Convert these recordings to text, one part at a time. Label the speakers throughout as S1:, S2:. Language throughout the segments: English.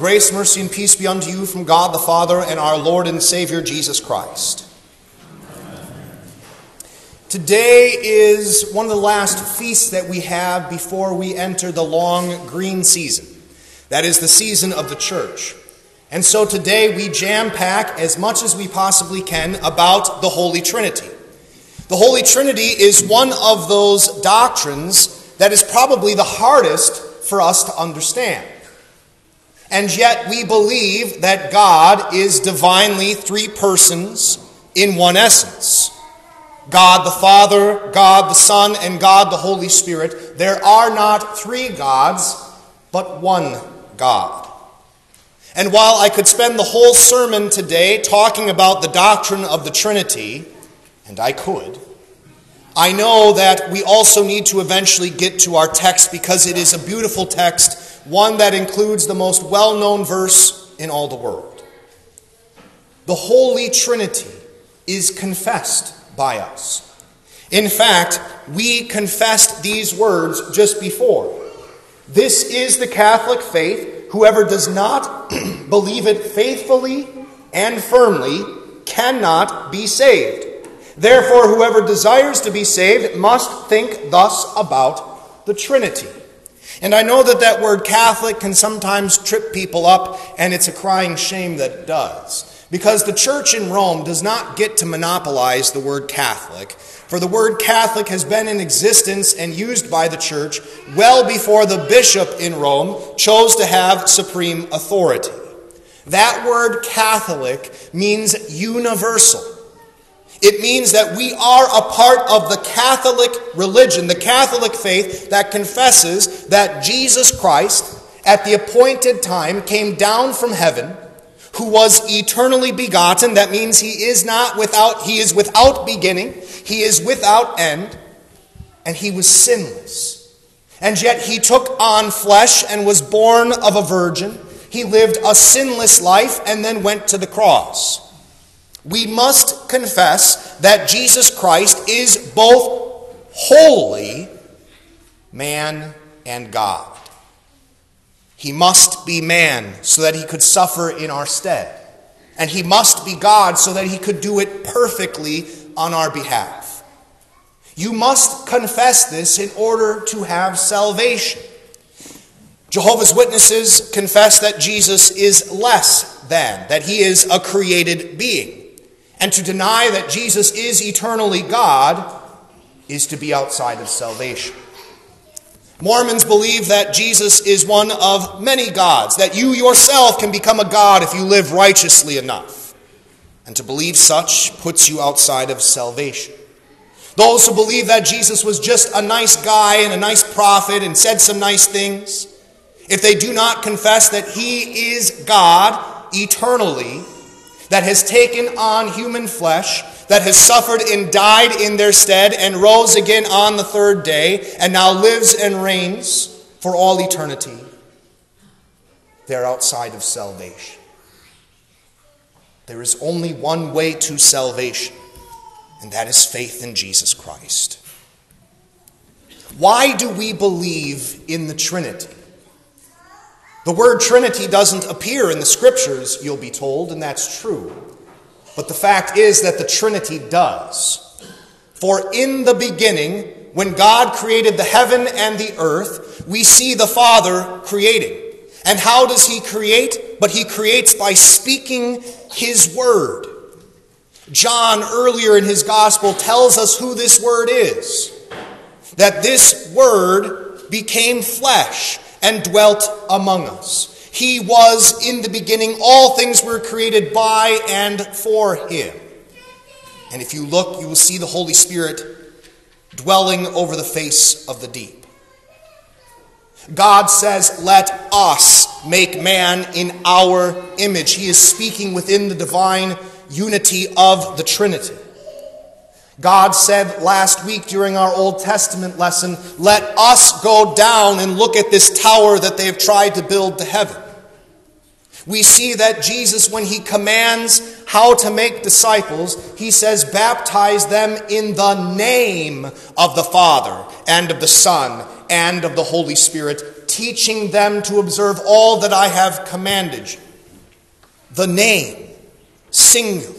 S1: Grace, mercy, and peace be unto you from God the Father and our Lord and Savior Jesus Christ. Today is one of the last feasts that we have before we enter the long green season. That is the season of the church. And so today we jam-pack as much as we possibly can about the Holy Trinity. The Holy Trinity is one of those doctrines that is probably the hardest for us to understand. And yet we believe that God is divinely three persons in one essence. God the Father, God the Son, and God the Holy Spirit. There are not three gods, but one God. And while I could spend the whole sermon today talking about the doctrine of the Trinity, and I could, I know that we also need to eventually get to our text because it is a beautiful text, one that includes the most well-known verse in all the world. The Holy Trinity is confessed by us. In fact, we confessed these words just before. This is the Catholic faith. Whoever does not believe it faithfully and firmly cannot be saved. Therefore, whoever desires to be saved must think thus about the Trinity. And I know that word Catholic can sometimes trip people up, and it's a crying shame that it does. Because the church in Rome does not get to monopolize the word Catholic, for the word Catholic has been in existence and used by the church well before the bishop in Rome chose to have supreme authority. That word Catholic means universal. It means that we are a part of the Catholic religion, the Catholic faith that confesses that Jesus Christ, at the appointed time, came down from heaven, who was eternally begotten. That means he is without beginning, he is without end, and he was sinless. And yet he took on flesh and was born of a virgin. He lived a sinless life and then went to the cross. We must confess that Jesus Christ is both wholly man and God. He must be man so that he could suffer in our stead. And he must be God so that he could do it perfectly on our behalf. You must confess this in order to have salvation. Jehovah's Witnesses confess that Jesus is less than, that he is a created being. And to deny that Jesus is eternally God is to be outside of salvation. Mormons believe that Jesus is one of many gods, that you yourself can become a god if you live righteously enough. And to believe such puts you outside of salvation. Those who believe that Jesus was just a nice guy and a nice prophet and said some nice things, if they do not confess that he is God eternally, that has taken on human flesh, that has suffered and died in their stead and rose again on the third day and now lives and reigns for all eternity, they're outside of salvation. There is only one way to salvation, and that is faith in Jesus Christ. Why do we believe in the Trinity? The word Trinity doesn't appear in the Scriptures, you'll be told, and that's true. But the fact is that the Trinity does. For in the beginning, when God created the heaven and the earth, we see the Father creating. And how does he create? But he creates by speaking his word. John, earlier in his gospel, tells us who this word is. That this word became flesh and dwelt among us. He was in the beginning. All things were created by and for him. And if you look, you will see the Holy Spirit dwelling over the face of the deep. God says, "Let us make man in our image." He is speaking within the divine unity of the Trinity. God said last week during our Old Testament lesson, "Let us go down and look at this tower that they have tried to build to heaven." We see that Jesus, when he commands how to make disciples, he says, "Baptize them in the name of the Father and of the Son and of the Holy Spirit, teaching them to observe all that I have commanded you. The name, singular.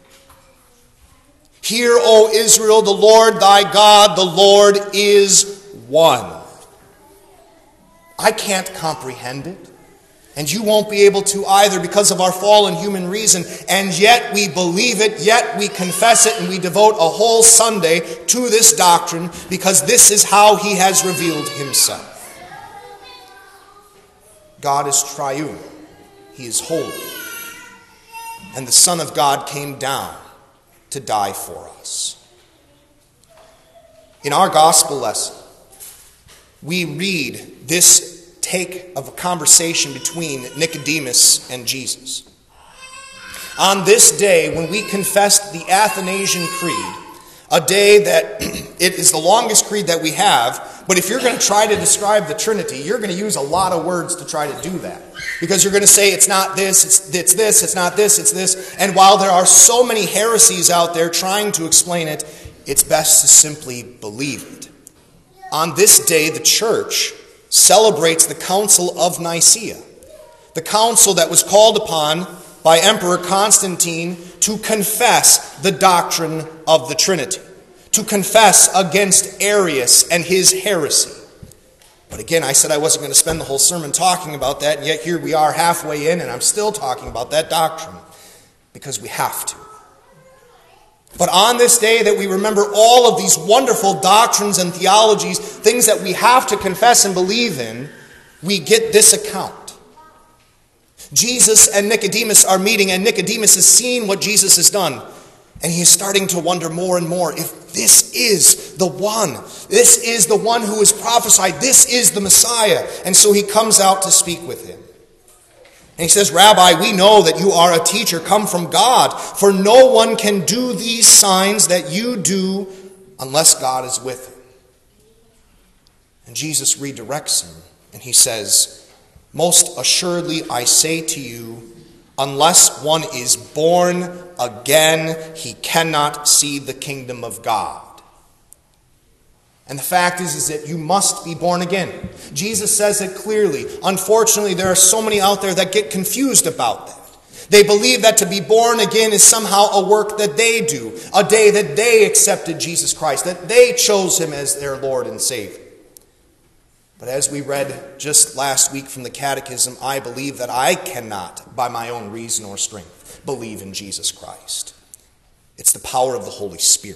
S1: Hear, O Israel, the Lord thy God, the Lord is one. I can't comprehend it, and you won't be able to either because of our fallen human reason, and yet we believe it, yet we confess it, and we devote a whole Sunday to this doctrine because this is how he has revealed himself. God is triune. He is holy. And the Son of God came down to die for us. In our gospel lesson, we read this take of a conversation between Nicodemus and Jesus. On this day, when we confessed the Athanasian Creed, a day that it is the longest creed that we have, but if you're going to try to describe the Trinity, you're going to use a lot of words to try to do that. Because you're going to say it's not this, it's this, it's not this, it's this. And while there are so many heresies out there trying to explain it, it's best to simply believe it. On this day, the church celebrates the Council of Nicaea, the council that was called upon by Emperor Constantine to confess the doctrine of the Trinity, to confess against Arius and his heresy. But again, I said I wasn't going to spend the whole sermon talking about that, and yet here we are halfway in, and I'm still talking about that doctrine, because we have to. But on this day that we remember all of these wonderful doctrines and theologies, things that we have to confess and believe in, we get this account. Jesus and Nicodemus are meeting, and Nicodemus is seeing what Jesus has done. And he is starting to wonder more and more if this is the one. This is the one who is prophesied. This is the Messiah. And so he comes out to speak with him. And he says, Rabbi, we know that you are a teacher come from God, for no one can do these signs that you do unless God is with him. And Jesus redirects him, and he says, most assuredly I say to you, unless one is born again, he cannot see the kingdom of God. And the fact is that you must be born again. Jesus says it clearly. Unfortunately, there are so many out there that get confused about that. They believe that to be born again is somehow a work that they do, a day that they accepted Jesus Christ, that they chose him as their Lord and Savior. But as we read just last week from the Catechism, I believe that I cannot, by my own reason or strength, believe in Jesus Christ. It's the power of the Holy Spirit.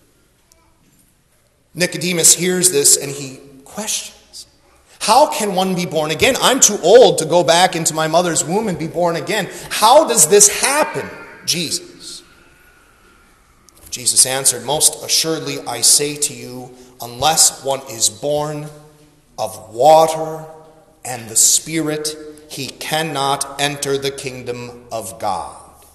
S1: Nicodemus hears this and he questions, how can one be born again? I'm too old to go back into my mother's womb and be born again. How does this happen, Jesus? Jesus answered, most assuredly I say to you, unless one is born of water and the Spirit, he cannot enter the kingdom of God.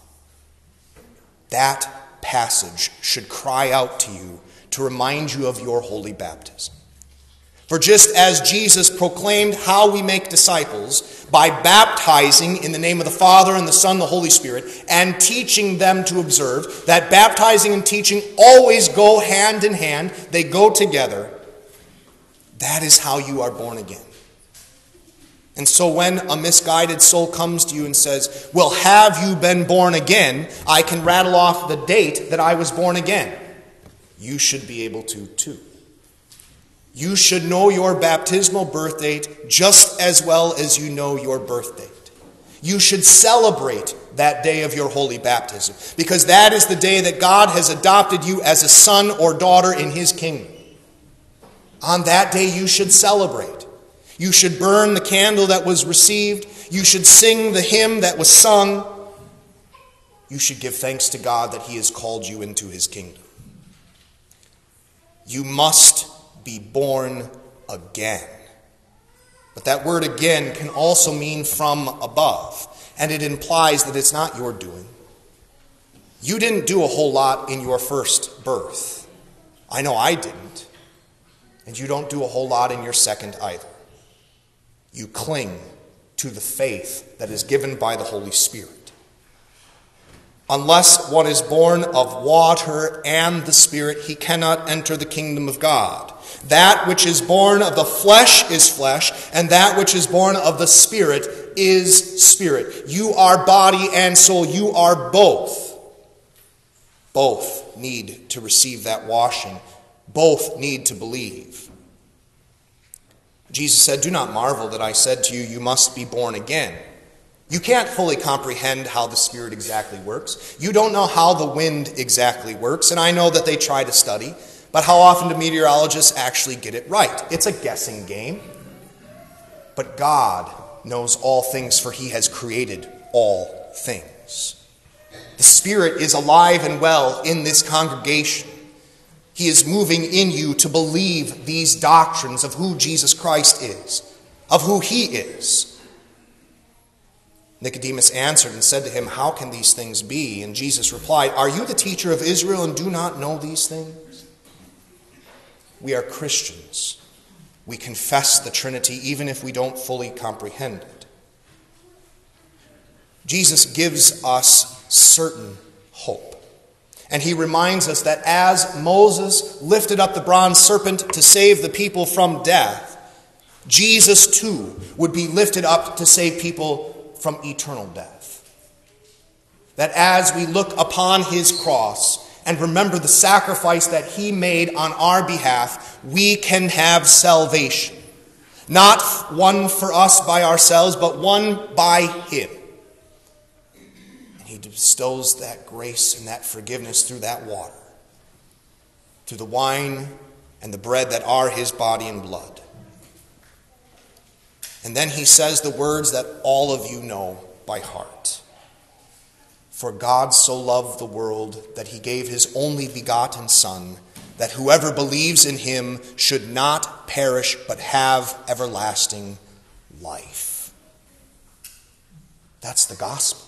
S1: That passage should cry out to you to remind you of your holy baptism. For just as Jesus proclaimed how we make disciples by baptizing in the name of the Father and the Son and the Holy Spirit and teaching them to observe, that baptizing and teaching always go hand in hand, they go together. That is how you are born again. And so when a misguided soul comes to you and says, well, have you been born again? I can rattle off the date that I was born again. You should be able to too. You should know your baptismal birth date just as well as you know your birth date. You should celebrate that day of your holy baptism, because that is the day that God has adopted you as a son or daughter in his kingdom. On that day you should celebrate. You should burn the candle that was received. You should sing the hymn that was sung. You should give thanks to God that he has called you into his kingdom. You must be born again. But that word again can also mean from above, and it implies that it's not your doing. You didn't do a whole lot in your first birth. I know I didn't. And you don't do a whole lot in your second either. You cling to the faith that is given by the Holy Spirit. Unless one is born of water and the Spirit, he cannot enter the kingdom of God. That which is born of the flesh is flesh, and that which is born of the Spirit is spirit. You are body and soul. You are both. Both need to receive that washing. Both need to believe. Jesus said, "Do not marvel that I said to you, you must be born again." You can't fully comprehend how the Spirit exactly works. You don't know how the wind exactly works, and I know that they try to study, but how often do meteorologists actually get it right? It's a guessing game. But God knows all things, for he has created all things. The Spirit is alive and well in this congregation. He is moving in you to believe these doctrines of who Jesus Christ is, of who he is. Nicodemus answered and said to him, "How can these things be?" And Jesus replied, "Are you the teacher of Israel and do not know these things?" We are Christians. We confess the Trinity even if we don't fully comprehend it. Jesus gives us certain hope. And he reminds us that as Moses lifted up the bronze serpent to save the people from death, Jesus too would be lifted up to save people from eternal death. That as we look upon his cross and remember the sacrifice that he made on our behalf, we can have salvation. Not one for us by ourselves, but one by him. And he bestows that grace and that forgiveness through that water, through the wine and the bread that are his body and blood. And then he says the words that all of you know by heart. For God so loved the world that he gave his only begotten Son, that whoever believes in him should not perish but have everlasting life. That's the gospel.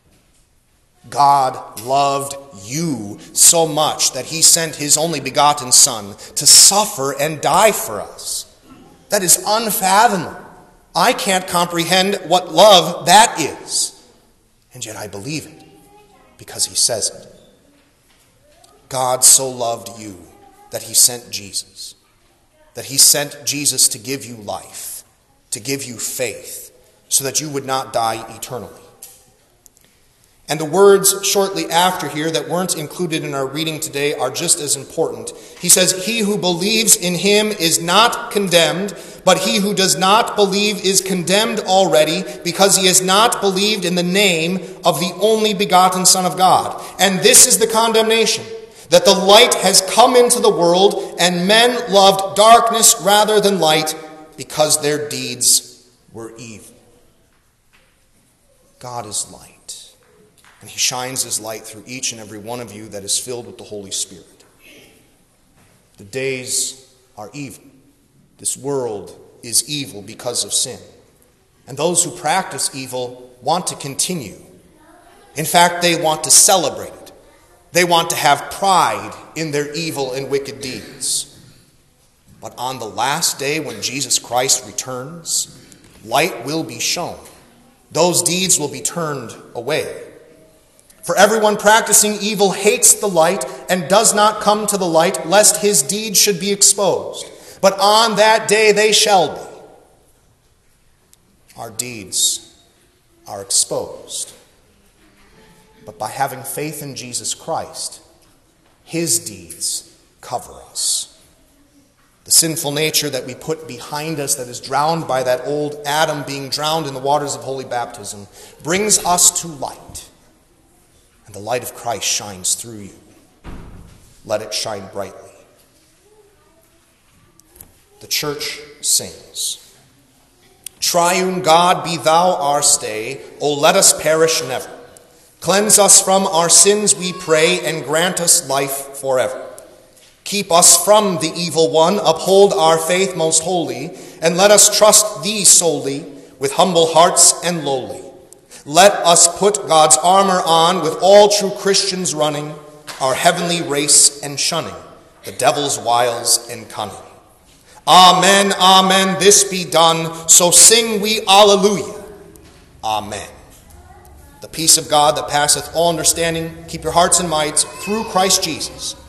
S1: God loved you so much that he sent his only begotten Son to suffer and die for us. That is unfathomable. I can't comprehend what love that is. And yet I believe it because he says it. God so loved you that he sent Jesus. That he sent Jesus to give you life, to give you faith, so that you would not die eternally. And the words shortly after here that weren't included in our reading today are just as important. He says, "He who believes in him is not condemned, but he who does not believe is condemned already, because he has not believed in the name of the only begotten Son of God. And this is the condemnation, that the light has come into the world, and men loved darkness rather than light, because their deeds were evil." God is light. And he shines his light through each and every one of you that is filled with the Holy Spirit. The days are evil. This world is evil because of sin. And those who practice evil want to continue. In fact, they want to celebrate it. They want to have pride in their evil and wicked deeds. But on the last day when Jesus Christ returns, light will be shown. Those deeds will be turned away. For everyone practicing evil hates the light and does not come to the light, lest his deeds should be exposed. But on that day they shall be. Our deeds are exposed. But by having faith in Jesus Christ, his deeds cover us. The sinful nature that we put behind us, that is drowned by that old Adam being drowned in the waters of holy baptism, brings us to light. And the light of Christ shines through you. Let it shine brightly. The church sings. Triune God, be thou our stay. O let us perish never. Cleanse us from our sins, we pray, and grant us life forever. Keep us from the evil one. Uphold our faith most holy. And let us trust thee solely, with humble hearts and lowly. Let us put God's armor on, with all true Christians running, our heavenly race and shunning the devil's wiles and cunning. Amen, amen, this be done, so sing we Alleluia. Amen. The peace of God that passeth all understanding, keep your hearts and minds through Christ Jesus.